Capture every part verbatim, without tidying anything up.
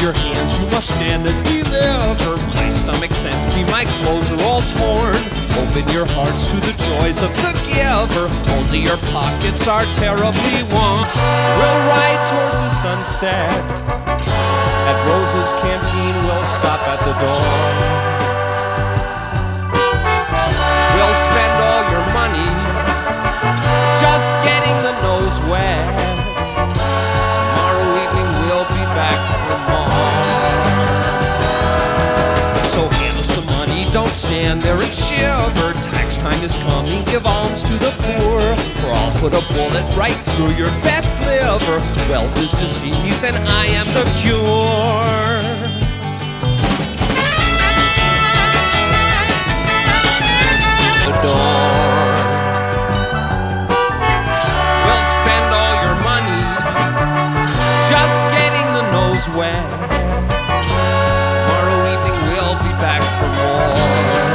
your hands, you must stand and deliver. My stomach's empty, my clothes are all torn. Open your hearts to the joys of the giver. Only your pockets are terribly warm. We'll ride towards the sunset. At Rose's Canteen, we'll stop at the door. We'll spend all your money just getting the nose wet. Tomorrow evening we'll be back for more. So hand us the money, don't stand there and shiver. Tax time is coming, give alms to the poor, or I'll put a bullet right through your best liver. Wealth is disease and I am the cure. The door. We'll spend all your money just getting the nose wet. Tomorrow evening we'll be back for more.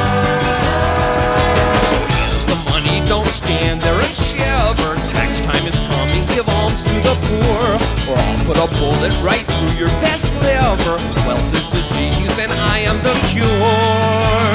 So hand us the money, don't stand there and shiver. Tax time is coming, give alms to the poor, or I'll put a bullet right through your best liver. Wealth is disease and I am the cure.